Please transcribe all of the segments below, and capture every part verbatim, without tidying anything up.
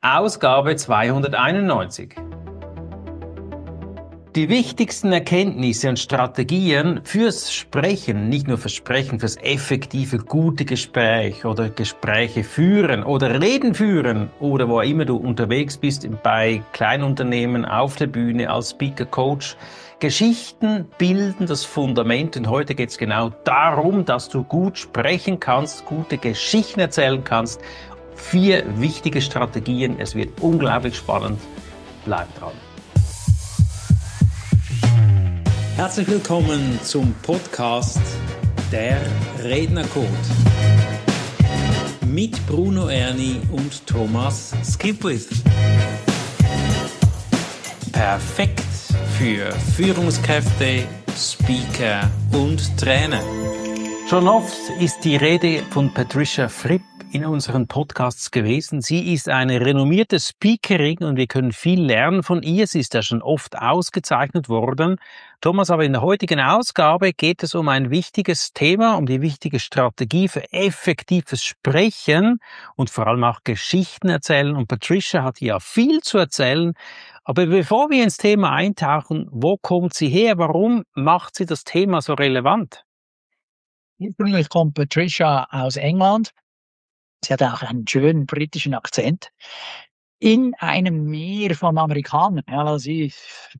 Ausgabe zweihunderteinundneunzig. Die wichtigsten Erkenntnisse und Strategien fürs Sprechen, nicht nur fürs Sprechen, fürs effektive, gute Gespräch oder Gespräche führen oder Reden führen oder wo immer du unterwegs bist, bei Kleinunternehmen, auf der Bühne, als Speaker, Coach. Geschichten bilden das Fundament und heute geht es genau darum, dass du gut sprechen kannst, gute Geschichten erzählen kannst. Vier wichtige Strategien. Es wird unglaublich spannend. Bleib dran. Herzlich willkommen zum Podcast Der Rednercode mit Bruno Erni und Thomas Skipwith. Perfekt für Führungskräfte, Speaker und Trainer. Schon oft ist die Rede von Patricia Fripp in unseren Podcasts gewesen. Sie ist eine renommierte Speakerin und wir können viel lernen von ihr. Sie ist ja schon oft ausgezeichnet worden. Thomas, aber in der heutigen Ausgabe geht es um ein wichtiges Thema, um die wichtige Strategie für effektives Sprechen und vor allem auch Geschichten erzählen. Und Patricia hat ja viel zu erzählen. Aber bevor wir ins Thema eintauchen, wo kommt sie her? Warum macht sie das Thema so relevant? Ursprünglich kommt Patricia aus England. Sie hat auch einen schönen britischen Akzent. In einem Meer von Amerikanern. Ja, sie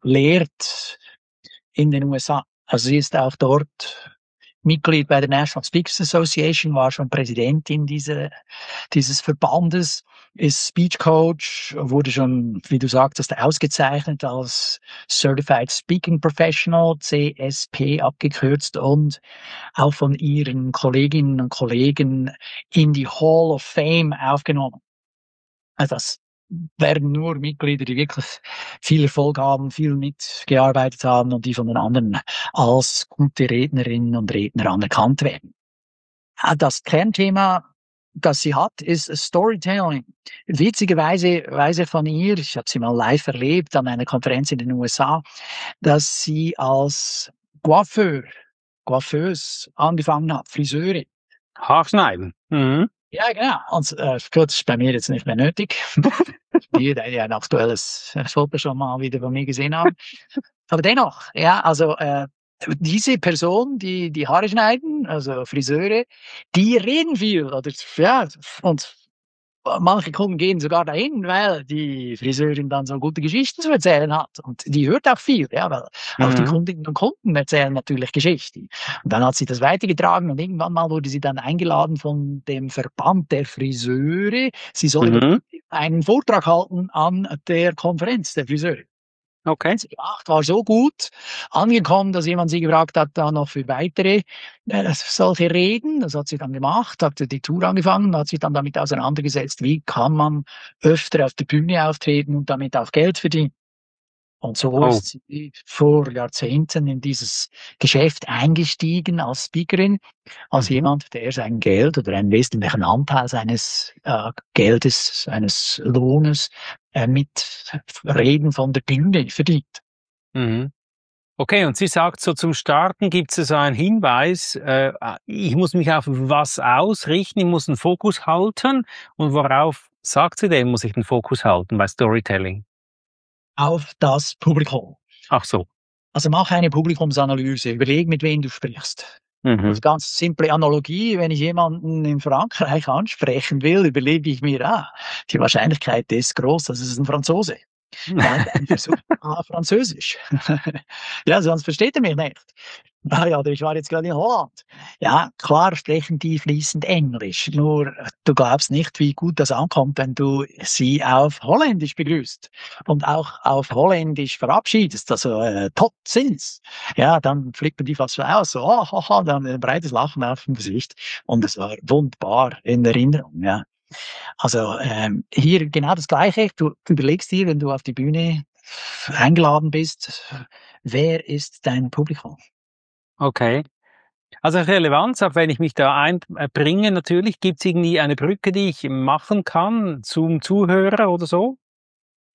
lehrt in den U S A. Also sie ist auch dort Mitglied bei der National Speakers Association, war schon Präsidentin dieser, dieses Verbandes, ist Speech Coach, wurde schon, wie du sagtest, ausgezeichnet als Certified Speaking Professional, C S P abgekürzt, und auch von ihren Kolleginnen und Kollegen in die Hall of Fame aufgenommen. Also das werden nur Mitglieder, die wirklich viel Erfolg haben, viel mitgearbeitet haben und die von den anderen als gute Rednerinnen und Redner anerkannt werden. Das Kernthema, das sie hat, ist Storytelling. Witzigerweise weiß ich von ihr, ich habe sie mal live erlebt an einer Konferenz in den U S A, dass sie als Coiffeur, Coiffeuse angefangen hat, Friseure. Haarschneiden. Mhm. Ja, genau. Und äh, gut, das ist bei mir jetzt nicht mehr nötig. Die, die ein aktuelles Foto schon mal wieder bei mir gesehen haben. Aber dennoch, ja, also äh, diese Person, die die Haare schneiden, also Friseure, die reden viel, oder ja, und manche Kunden gehen sogar dahin, weil die Friseurin dann so gute Geschichten zu erzählen hat. Und die hört auch viel, ja, weil mhm. auch die Kundinnen und Kunden erzählen natürlich Geschichten. Und dann hat sie das weitergetragen und irgendwann mal wurde sie dann eingeladen von dem Verband der Friseure. Sie solle mhm. einen Vortrag halten an der Konferenz der Friseure. Okay. Sie gemacht, war so gut angekommen, dass jemand sie gefragt hat, da noch für weitere äh, solche Reden. Das hat sie dann gemacht, hat die Tour angefangen, hat sich dann damit auseinandergesetzt, wie kann man öfter auf der Bühne auftreten und damit auch Geld verdienen. Und so oh. ist sie vor Jahrzehnten in dieses Geschäft eingestiegen als Speakerin, als mhm. jemand, der sein Geld oder einen wesentlichen Anteil seines äh, Geldes, seines Lohnes äh, mit Reden von der Bühne verdient. Mhm. Okay, und sie sagt so, zum Starten gibt es so einen Hinweis, äh, ich muss mich auf was ausrichten, ich muss einen Fokus halten. Und worauf sagt sie denn, muss ich den Fokus halten bei Storytelling? Auf das Publikum. Ach so. Also mach eine Publikumsanalyse, überleg, mit wem du sprichst. Mhm. Also ganz simple Analogie, wenn ich jemanden in Frankreich ansprechen will, überlege ich mir, ah, die Wahrscheinlichkeit ist groß, dass es ein Franzose ist. Ja, dann versuch ah, Französisch. Ja, sonst versteht er mich nicht. Ah ja, ich war jetzt gerade in Holland. Ja, klar sprechen die fließend Englisch. Nur, du glaubst nicht, wie gut das ankommt, wenn du sie auf Holländisch begrüßt und auch auf Holländisch verabschiedest. Also, äh, tot sind's. Ja, dann flippen die fast so aus. So, oh, oh, oh, dann ein breites Lachen auf dem Gesicht. Und es war wunderbar in Erinnerung, ja. Also ähm, hier genau das Gleiche. Du überlegst dir, wenn du auf die Bühne eingeladen bist, wer ist dein Publikum? Okay. Also Relevanz, auch wenn ich mich da einbringe, natürlich, gibt es irgendwie eine Brücke, die ich machen kann zum Zuhörer oder so?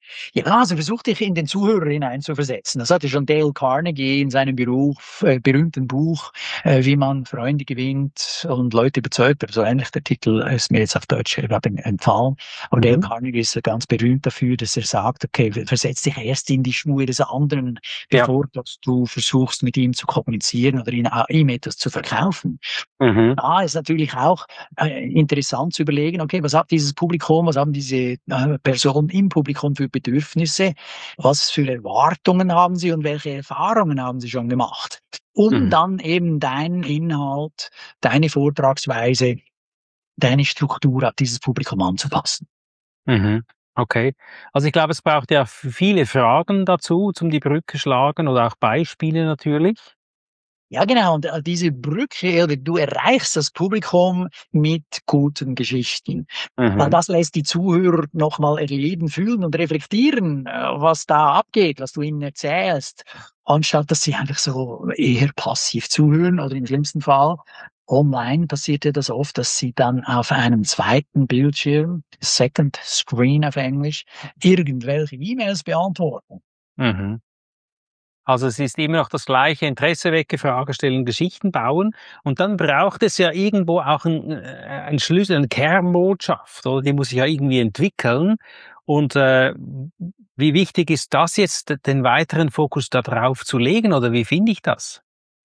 Ja, also versuch dich in den Zuhörer hineinzuversetzen. Das hatte schon Dale Carnegie in seinem Beruf, äh, berühmten Buch, äh, wie man Freunde gewinnt und Leute überzeugt. So ähnlich der Titel ist mir jetzt auf Deutsch gerade entfallen. Aber mhm. Dale Carnegie ist ganz berühmt dafür, dass er sagt, okay, versetz dich erst in die Schuhe des anderen, bevor ja. dass du versuchst, mit ihm zu kommunizieren oder ihn, ihm etwas zu verkaufen. Mhm. Da ist natürlich auch äh, interessant zu überlegen, okay, was hat dieses Publikum, was haben diese äh, Personen im Publikum für Bedürfnisse, was für Erwartungen haben sie und welche Erfahrungen haben sie schon gemacht, um mhm. dann eben deinen Inhalt, deine Vortragsweise, deine Struktur auf dieses Publikum anzupassen. Mhm. Okay. Also ich glaube, es braucht ja viele Fragen dazu, zum die Brücke schlagen oder auch Beispiele natürlich. Ja, genau. Und diese Brücke, oder du erreichst das Publikum mit guten Geschichten. Mhm. Weil das lässt die Zuhörer nochmal erleben, fühlen und reflektieren, was da abgeht, was du ihnen erzählst, anstatt dass sie einfach so eher passiv zuhören oder im schlimmsten Fall online passiert ja das oft, dass sie dann auf einem zweiten Bildschirm, Second Screen auf Englisch, irgendwelche E-Mails beantworten. Mhm. Also es ist immer noch das gleiche: Interesse wecken, Frage stellen, Geschichten bauen. Und dann braucht es ja irgendwo auch ein, ein Schlüssel, eine Kernbotschaft, oder? Die muss sich ja irgendwie entwickeln. Und äh, wie wichtig ist das jetzt, den weiteren Fokus darauf zu legen, oder wie finde ich das?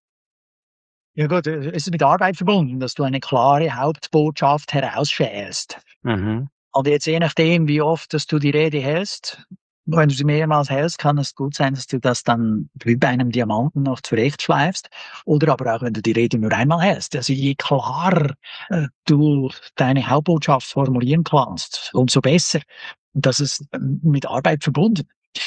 Ja gut, es ist mit Arbeit verbunden, dass du eine klare Hauptbotschaft herausschälst. Mhm. Und jetzt je nachdem, wie oft dass du die Rede hältst, wenn du sie mehrmals hältst, kann es gut sein, dass du das dann wie bei einem Diamanten noch zurechtschleifst. Oder aber auch, wenn du die Rede nur einmal hältst. Also je klarer äh, du deine Hauptbotschaft formulieren kannst, umso besser. Und das ist mit Arbeit verbunden.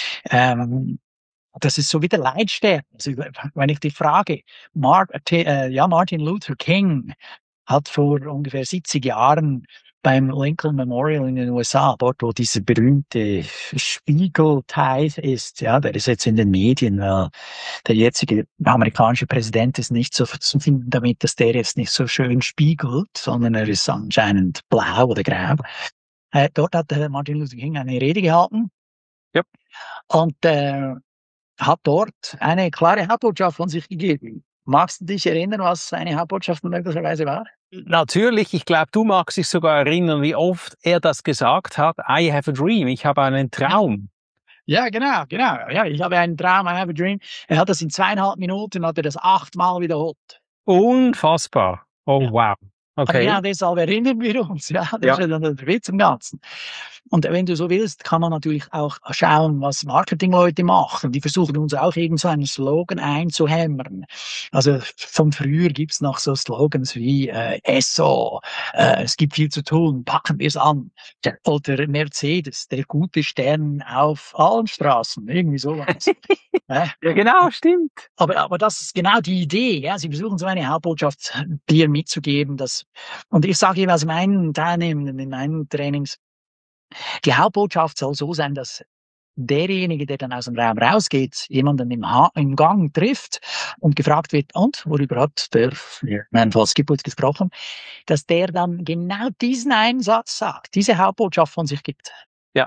Ähm, das ist so wie der Leitstern. Also, wenn ich dich frage, Mark, äh, ja, Martin Luther King hat vor ungefähr siebzig Jahren beim Lincoln Memorial in den U S A, dort wo dieser berühmte Spiegelteil ist, ja, der ist jetzt in den Medien, weil der jetzige amerikanische Präsident ist nicht so zufrieden damit, dass der jetzt nicht so schön spiegelt, sondern er ist anscheinend blau oder grau. Äh, dort hat äh, Martin Luther King eine Rede gehalten. Ja. Und äh, hat dort eine klare Hauptbotschaft von sich gegeben. Magst du dich erinnern, was seine Hauptbotschaft möglicherweise war? Natürlich, ich glaube, du magst dich sogar erinnern, wie oft er das gesagt hat. I have a dream, ich habe einen Traum. Ja, genau, genau. Ja, ich habe einen Traum, I have a dream. Er hat das in zweieinhalb Minuten, hat er das achtmal wiederholt. Unfassbar. Oh, ja. Wow. Okay. Ja, deshalb erinnern wir uns. Ja, das ja. ist ja der Witz im Ganzen. Und wenn du so willst, kann man natürlich auch schauen, was Marketingleute machen. Die versuchen uns auch irgend so einen Slogan einzuhämmern. Also von früher gibt's noch so Slogans wie äh, Esso, äh, es gibt viel zu tun, packen wir es an. Oder Mercedes, der gute Stern auf allen Straßen, irgendwie sowas. ja, genau, stimmt. Aber, aber das ist genau die Idee. Ja, sie versuchen so eine Hauptbotschaft dir mitzugeben. Dass, und ich sage jeweils meinen Teilnehmenden in meinen Trainings, die Hauptbotschaft soll so sein, dass derjenige, der dann aus dem Raum rausgeht, jemanden im, ha- im Gang trifft und gefragt wird, und worüber hat der, mein Fall Skipwood gesprochen, dass der dann genau diesen einen Satz sagt, diese Hauptbotschaft von sich gibt. Ja,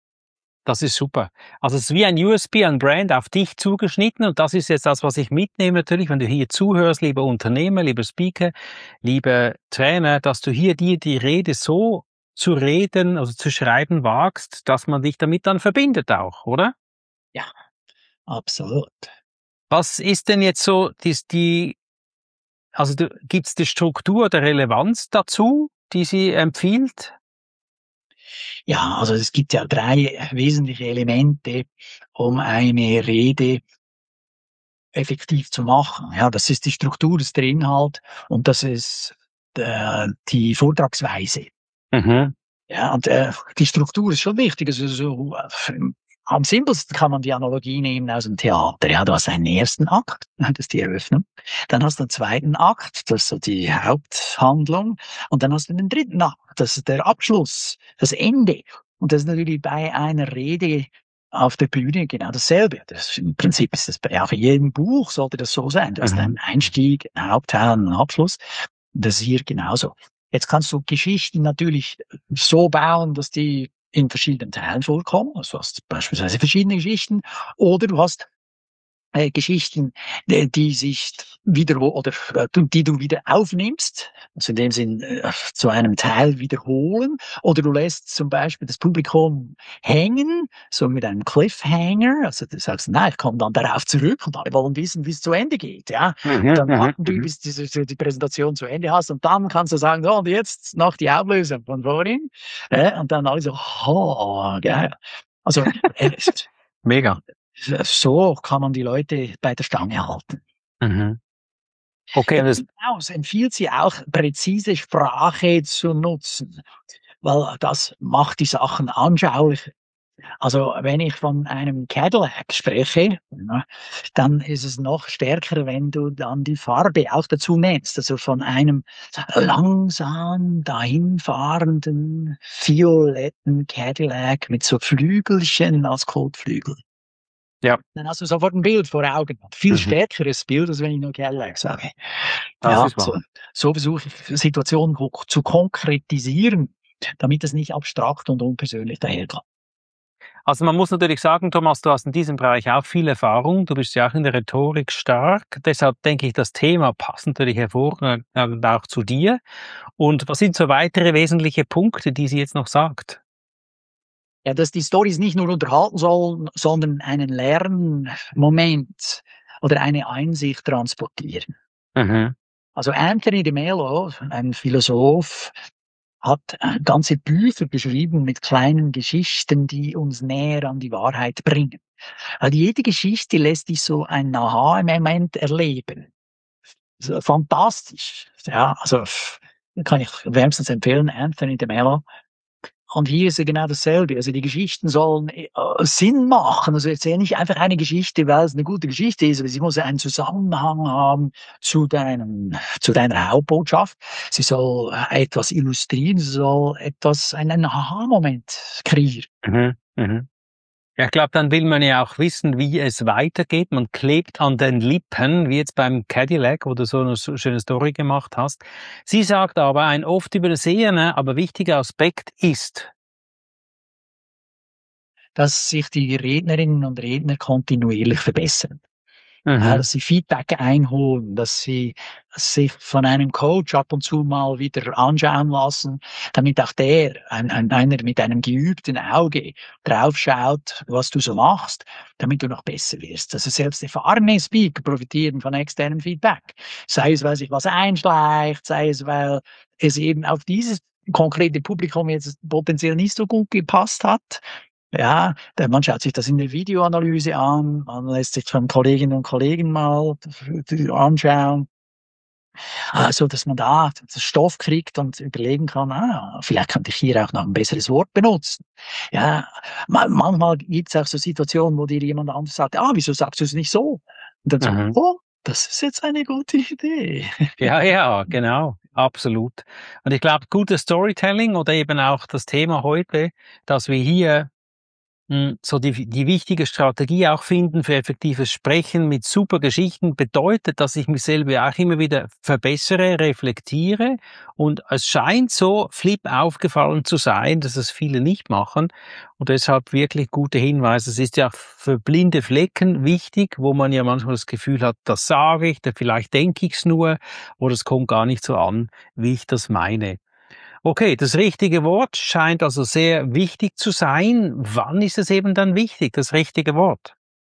das ist super. Also es ist wie ein U S P, ein Brand auf dich zugeschnitten, und das ist jetzt das, was ich mitnehme natürlich, wenn du hier zuhörst, lieber Unternehmer, lieber Speaker, lieber Trainer, dass du hier dir die Rede so zu reden, also zu schreiben wagst, dass man dich damit dann verbindet auch, oder? Ja, absolut. Was ist denn jetzt so die, die also gibt es die Struktur der Relevanz dazu, die sie empfiehlt? Ja, also es gibt ja drei wesentliche Elemente, um eine Rede effektiv zu machen. Ja, das ist die Struktur, das ist der Inhalt und das ist äh, die Vortragsweise. Mhm. Ja, und äh, die Struktur ist schon wichtig. Also so, äh, am simpelsten kann man die Analogie nehmen aus dem Theater. Ja, du hast einen ersten Akt, das ist die Eröffnung. Dann hast du einen zweiten Akt, das ist so die Haupthandlung. Und dann hast du den dritten Akt, das ist der Abschluss, das Ende. Und das ist natürlich bei einer Rede auf der Bühne genau dasselbe. Das, im Prinzip ist das bei auch in jedem Buch sollte das so sein. Du hast einen Einstieg, einen Hauptteil, einen Abschluss. Das ist hier genauso. Jetzt kannst du Geschichten natürlich so bauen, dass die in verschiedenen Teilen vorkommen. Also du hast beispielsweise verschiedene Geschichten, oder du hast äh, Geschichten, die, die sich wiederholen oder äh, die du wieder aufnimmst, also in dem Sinn äh, zu einem Teil wiederholen, oder du lässt zum Beispiel das Publikum hängen, so mit einem Cliffhanger, also du sagst, nein, ich komme dann darauf zurück und alle wollen wissen, wie es zu Ende geht, ja. Mhm, Dann mhm, warten du, mhm. bis du die, die Präsentation zu Ende hast, und dann kannst du sagen, so, und jetzt noch die Auflösung von vorhin, äh, und dann alle so, oh, geil. Also, äh, Mega. so kann man die Leute bei der Stange halten. Mhm. Okay, und das, Darüber hinaus empfiehlt sie auch, präzise Sprache zu nutzen, weil das macht die Sachen anschaulicher. Also wenn ich von einem Cadillac spreche, ja, dann ist es noch stärker, wenn du dann die Farbe auch dazu nennst. Also von einem langsam dahinfahrenden, violetten Cadillac mit so Flügelchen als Kotflügel. ja, Dann hast du sofort ein Bild vor Augen. Ein viel mhm. stärkeres Bild, als wenn ich nur Cadillac sage. Das Ja, ist wahr. so, so versuche ich Situationen ko- zu konkretisieren, damit es nicht abstrakt und unpersönlich daherkommt. Also man muss natürlich sagen, Thomas, du hast in diesem Bereich auch viel Erfahrung. Du bist ja auch in der Rhetorik stark. Deshalb denke ich, das Thema passt natürlich hervorragend auch zu dir. Und was sind so weitere wesentliche Punkte, die sie jetzt noch sagt? Ja, dass die Storys nicht nur unterhalten sollen, sondern einen Lernmoment oder eine Einsicht transportieren. Mhm. Also Anthony de Mello, ein Philosoph, hat äh, ganze Bücher geschrieben mit kleinen Geschichten, die uns näher an die Wahrheit bringen. Weil jede Geschichte lässt dich so einen Aha-Moment erleben. So, fantastisch. Ja, also kann ich wärmstens empfehlen, Anthony de Mello. Und hier ist ja genau dasselbe. Also die Geschichten sollen äh, Sinn machen. Also erzähl nicht einfach eine Geschichte, weil es eine gute Geschichte ist, aber sie muss ja einen Zusammenhang haben zu deinem, zu deiner Hauptbotschaft. Sie soll äh, etwas illustrieren, sie soll etwas, einen Aha-Moment kreieren. Mhm. Mhm. Ja, ich glaube, dann will man ja auch wissen, wie es weitergeht. Man klebt an den Lippen, wie jetzt beim Cadillac, wo du so eine so schöne Story gemacht hast. Sie sagt aber, ein oft übersehener, aber wichtiger Aspekt ist. Dass sich die Rednerinnen und Redner kontinuierlich verbessern. Ja, Mhm. dass sie Feedback einholen, dass sie sich von einem Coach ab und zu mal wieder anschauen lassen, damit auch der, ein, ein, einer mit einem geübten Auge draufschaut, was du so machst, damit du noch besser wirst. Also selbst erfahrene Speaker profitieren von externem Feedback. Sei es, weil sich was einschleicht, sei es, weil es eben auf dieses konkrete Publikum jetzt potenziell nicht so gut gepasst hat. Ja, der, man schaut sich das in der Videoanalyse an, man lässt sich von Kolleginnen und Kollegen mal anschauen, äh, so dass man da Stoff kriegt und überlegen kann, ah, vielleicht könnte ich hier auch noch ein besseres Wort benutzen. Ja, man, manchmal gibt es auch so Situationen, wo dir jemand anderes sagt, ah, wieso sagst du es nicht so? Und dann so, Mhm. oh, das ist jetzt eine gute Idee. Ja, ja, genau, absolut. Und ich glaube, gutes Storytelling oder eben auch das Thema heute, dass wir hier mh, so die, die wichtige Strategie auch finden für effektives Sprechen mit super Geschichten, bedeutet, dass ich mich selber auch immer wieder verbessere, reflektiere, und es scheint so Flip aufgefallen zu sein, dass es viele nicht machen, und deshalb wirklich gute Hinweise. Es ist ja für blinde Flecken wichtig, wo man ja manchmal das Gefühl hat, das sage ich, da vielleicht denke ich es nur, oder es kommt gar nicht so an, wie ich das meine. Okay, das richtige Wort scheint also sehr wichtig zu sein. Wann ist es eben dann wichtig, das richtige Wort?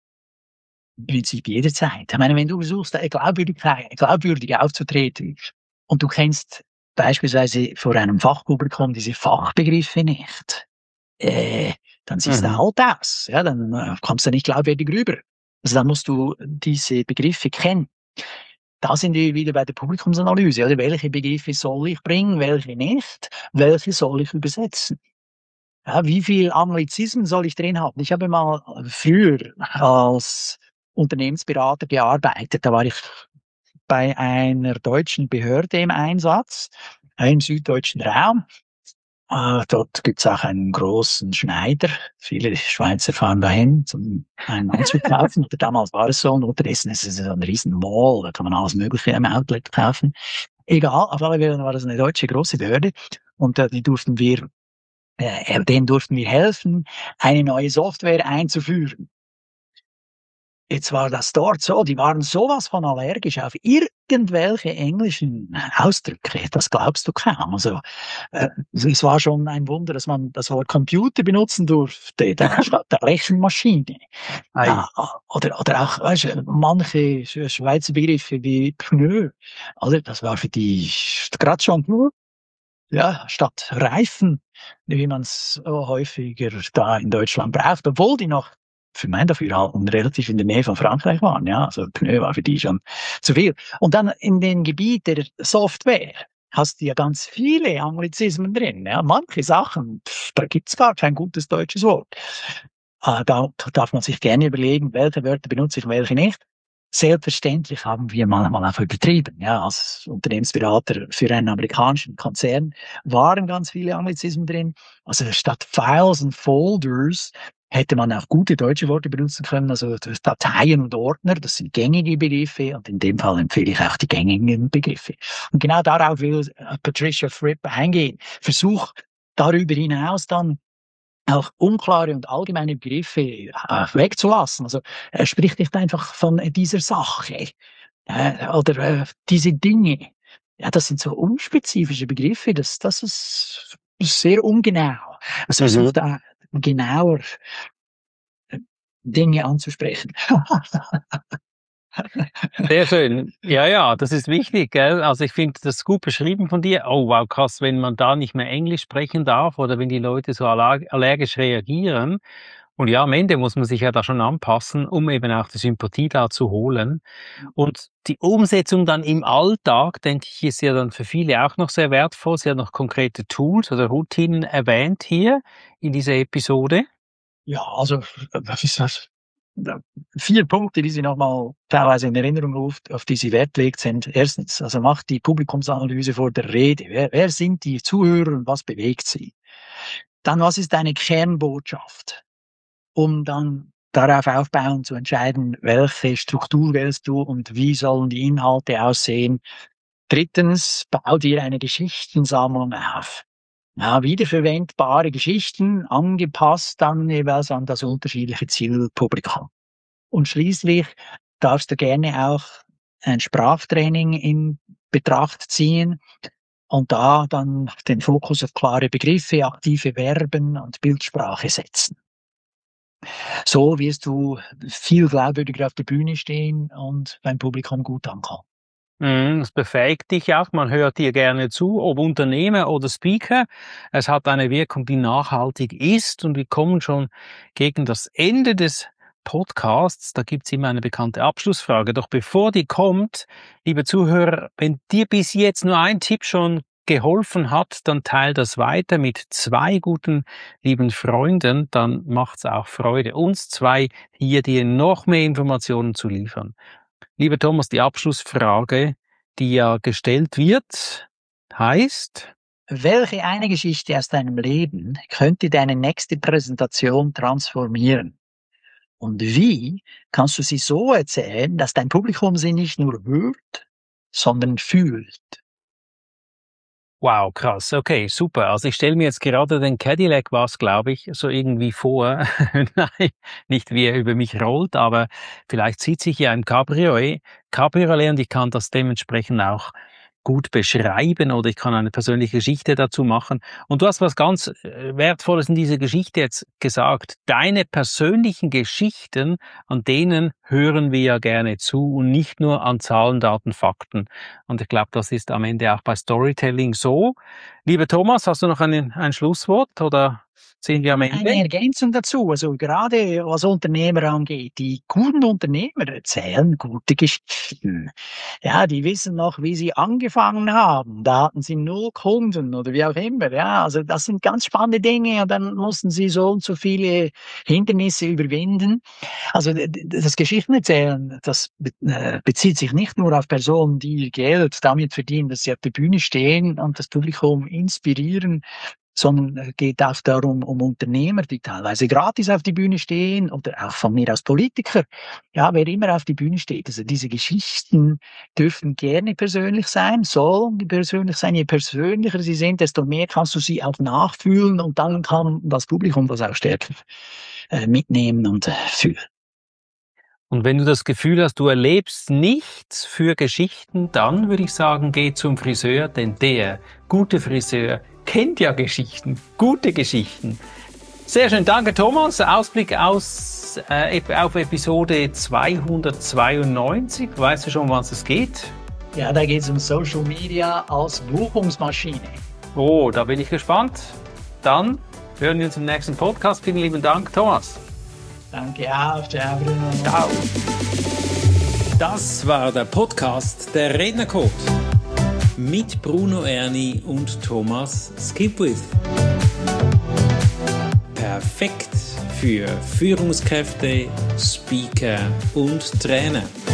Im Prinzip jederzeit. Ich meine, wenn du versuchst, äh, Glaubwürdigkeit, glaubwürdig aufzutreten und du kennst beispielsweise vor einem Fachpublikum diese Fachbegriffe nicht, äh, dann siehst du Mhm. halt aus. Ja, dann äh, kommst du nicht glaubwürdig rüber. Also dann musst du diese Begriffe kennen. Da sind wir wieder bei der Publikumsanalyse. Oder welche Begriffe soll ich bringen, welche nicht, welche soll ich übersetzen? Ja, wie viel Anglizismen soll ich drin haben? Ich habe mal früher als Unternehmensberater gearbeitet. Da war ich bei einer deutschen Behörde im Einsatz, im süddeutschen Raum. Äh, dort gibt's auch einen großen Schneider. Viele Schweizer fahren dahin, um einen Anzug kaufen. Oder damals war es so. Und unterdessen ist es so ein riesen Mall. Da kann man alles Mögliche im Outlet kaufen. Egal, auf alle Fälle war das eine deutsche große Behörde. Und äh, die durften wir Äh, denen durften wir helfen, eine neue Software einzuführen. Jetzt war das dort so, die waren sowas von allergisch auf irgendwelche englischen Ausdrücke, das glaubst du kaum. Also, äh, es war schon ein Wunder, dass man das Wort Computer benutzen durfte, statt der Rechenmaschine. Ja, oder, oder auch, weißt du, manche Schweizer Begriffe wie Pneu, also das war für die gerade schon, ja, statt Reifen, wie man es häufiger da in Deutschland braucht, obwohl die noch für mein Dafürhalten relativ in der Nähe von Frankreich waren, ja, also Pneu war für die schon zu viel. Und dann in dem Gebiet der Software hast du ja ganz viele Anglizismen drin, ja, manche Sachen, pff, da gibt's gar kein gutes deutsches Wort. Äh, da darf man sich gerne überlegen, welche Wörter benutze ich, welche nicht. Selbstverständlich haben wir manchmal auch übertrieben, ja, als Unternehmensberater für einen amerikanischen Konzern waren ganz viele Anglizismen drin. Also statt Files und Folders hätte man auch gute deutsche Worte benutzen können, also Dateien und Ordner, das sind gängige Begriffe und in dem Fall empfehle ich auch die gängigen Begriffe. Und genau darauf will Patricia Fripp eingehen. Versuch darüber hinaus dann auch unklare und allgemeine Begriffe äh, wegzulassen. Also er spricht nicht einfach von dieser Sache äh, oder äh, diese Dinge. Ja, das sind so unspezifische Begriffe, das, das ist sehr ungenau. Also versucht mhm. da genauer äh, Dinge anzusprechen. Sehr schön. Ja, ja, das ist wichtig, gell? Also ich finde das gut beschrieben von dir. Oh, wow, krass, wenn man da nicht mehr Englisch sprechen darf oder wenn die Leute so allergisch reagieren. Und ja, am Ende muss man sich ja da schon anpassen, um eben auch die Sympathie da zu holen. Und die Umsetzung dann im Alltag, denke ich, ist ja dann für viele auch noch sehr wertvoll. Sie hat noch konkrete Tools oder Routinen erwähnt hier in dieser Episode. Ja, also, was ist das? Vier Punkte, die sie nochmal teilweise in Erinnerung ruft, auf die sie Wert legt, sind erstens, also macht die Publikumsanalyse vor der Rede. Wer, wer sind die Zuhörer und was bewegt sie? Dann, was ist deine Kernbotschaft? Um dann darauf aufbauen zu entscheiden, welche Struktur wählst du und wie sollen die Inhalte aussehen. Drittens, bau dir eine Geschichtensammlung auf. Ja, wiederverwendbare Geschichten, angepasst dann jeweils an das unterschiedliche Zielpublikum. Und schließlich darfst du gerne auch ein Sprachtraining in Betracht ziehen und da dann den Fokus auf klare Begriffe, aktive Verben und Bildsprache setzen. So wirst du viel glaubwürdiger auf der Bühne stehen und beim Publikum gut ankommen. Das befähigt dich auch, man hört dir gerne zu, ob Unternehmer oder Speaker. Es hat eine Wirkung, die nachhaltig ist und wir kommen schon gegen das Ende des Podcasts. Da gibt's immer eine bekannte Abschlussfrage. Doch bevor die kommt, liebe Zuhörer, wenn dir bis jetzt nur ein Tipp schon geholfen hat, dann teil das weiter mit zwei guten, lieben Freunden, dann macht's auch Freude, uns zwei hier dir noch mehr Informationen zu liefern. Lieber Thomas, die Abschlussfrage, die ja gestellt wird, heißt: Welche eine Geschichte aus deinem Leben könnte deine nächste Präsentation transformieren? Und wie kannst du sie so erzählen, dass dein Publikum sie nicht nur hört, sondern fühlt? Wow, krass. Okay, super. Also ich stelle mir jetzt gerade den Cadillac was, glaube ich, so irgendwie vor. Nein, nicht wie er über mich rollt, aber vielleicht sitze ich ja im Cabriolet, Cabriolet und ich kann das dementsprechend auch gut beschreiben oder ich kann eine persönliche Geschichte dazu machen. Und du hast was ganz Wertvolles in dieser Geschichte jetzt gesagt. Deine persönlichen Geschichten, an denen hören wir ja gerne zu und nicht nur an Zahlen, Daten, Fakten. Und ich glaube, das ist am Ende auch bei Storytelling so. Lieber Thomas, hast du noch ein, ein Schlusswort oder sind wir am Ende? Eine Ergänzung dazu, also gerade was Unternehmer angeht, die guten Unternehmer erzählen gute Geschichten. Ja, die wissen noch, wie sie angefangen haben. Da hatten sie null Kunden oder wie auch immer. Ja, also das sind ganz spannende Dinge und dann mussten sie so und so viele Hindernisse überwinden. Also das Geschichtenerzählen, das bezieht sich nicht nur auf Personen, die ihr Geld damit verdienen, dass sie auf der Bühne stehen und das Publikum inspirieren, sondern es geht auch darum, um Unternehmer, die teilweise gratis auf die Bühne stehen oder auch von mir aus Politiker. Ja, wer immer auf die Bühne steht. Also diese Geschichten dürfen gerne persönlich sein, sollen persönlich sein. Je persönlicher sie sind, desto mehr kannst du sie auch nachfühlen und dann kann das Publikum das auch stärker äh, mitnehmen und äh, fühlen. Und wenn du das Gefühl hast, du erlebst nichts für Geschichten, dann würde ich sagen, geh zum Friseur, denn der gute Friseur kennt ja Geschichten, gute Geschichten. Sehr schön, danke Thomas. Ausblick aus, äh, auf Episode zweihundertzweiundneunzig. Weißt du schon, was es geht? Ja, da geht es um Social Media als Buchungsmaschine. Oh, da bin ich gespannt. Dann hören wir uns im nächsten Podcast. Vielen lieben Dank, Thomas. Danke auch, ciao Bruno. Ciao. Das war der Podcast der Rednercode mit Bruno Erni und Thomas Skipwith. Perfekt für Führungskräfte, Speaker und Trainer.